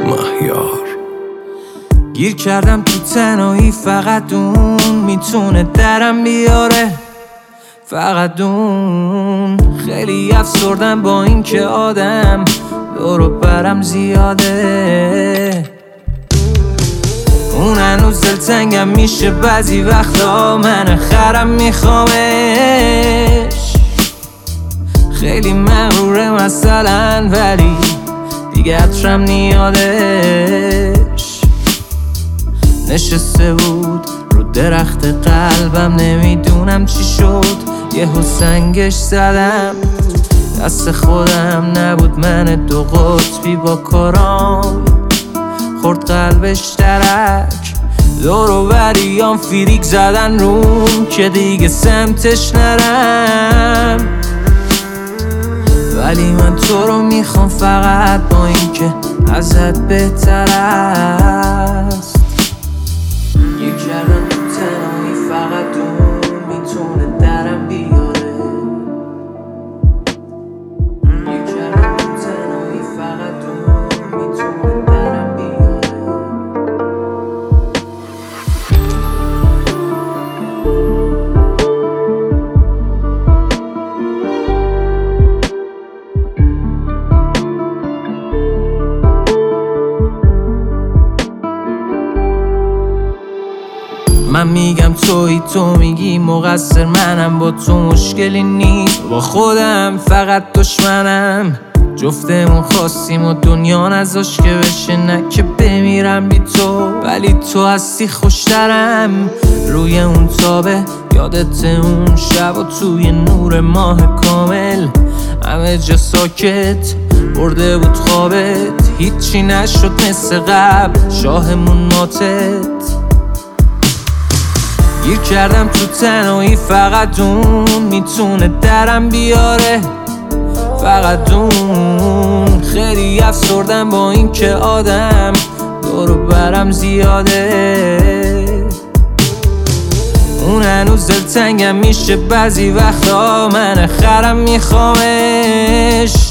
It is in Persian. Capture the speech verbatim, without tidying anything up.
مهیار. گیر کردم تو تنهایی، فقط اون میتونه درم بیاره، فقط اون. خیلی افسردم با این که آدم دور و برم زیاده. اون هنوز دلتنگم میشه بعضی وقتا، من خرم میخوامش. خیلی مغروره مثلا، ولی دیگه عطرم نیادش. نشسته بود رو درخت قلبم، نمیدونم چی شد، یهو سنگش زدم. دست خودم نبود، من دو قطبی با کارام خورد قلبش ترک. دور و بریام فیریک زدن روم که دیگه سمتش نرم. ولی من تو رو میخوام فقط با این که ازت بهتر است. گیر کردم تو تنهایی، فقط اون میتونه درم بیاره. گیر کردم تو تنهایی، فقط اون میتونه درم بیاره. من میگم توی، تو میگی مقصر، منم با تو مشکلی نیست. با خودم فقط دشمنم، جفتمون خواستیم و دنیا نذاش که بشه، نه که بمیرم بی تو. ولی تو هستی خوشترم روی اون تابه. یادت اون شب و توی نور ماه کامل، همه جا ساکت برده بود خوابت. هیچی نشد مثل قبل، شاهمون ماتت. گیر کردم تو تنهایی، فقط اون میتونه درم بیاره، فقط اون. خیلی افسردم با این که آدم دور و برم زیاده. اون هنوز دلتنگم میشه بعضی وقتا، من خرم میخوامش.